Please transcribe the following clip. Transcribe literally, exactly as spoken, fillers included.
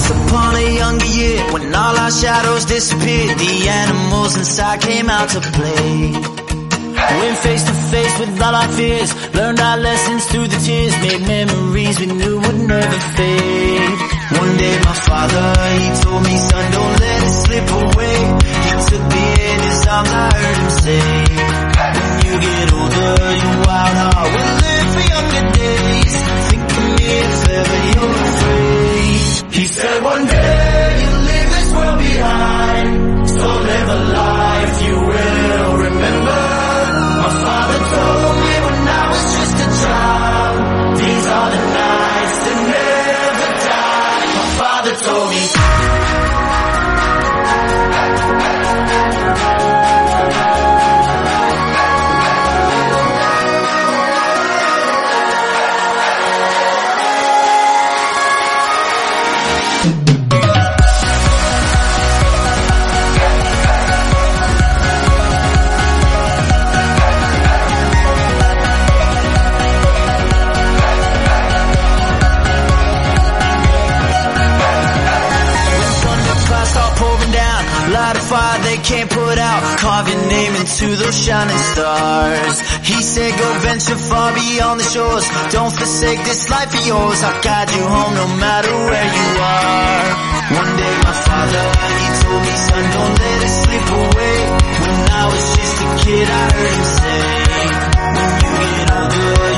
Once upon a younger year, when all our shadows disappeared, the animals inside came out to play. Went face to face with all our fears, learned our lessons through the tears, made memories we knew would never fade. One day my father, he told me, son, don't let it slip away. He took me in his arms, I heard him say, when you get older, your wild heart will live for younger days. Think of me if ever you're afraid. He said one day you'll leave this world behind, so live a life you will remember. My father told me when I was just a child, these are the nights that never die. My father told me. Light a fire they can't put out, carve your name into those shining stars. He said go venture far beyond the shores, don't forsake this life of yours. I'll guide you home no matter where you are. One day my father, he told me, son, don't let it slip away. When I was just a kid I heard him say, when you get older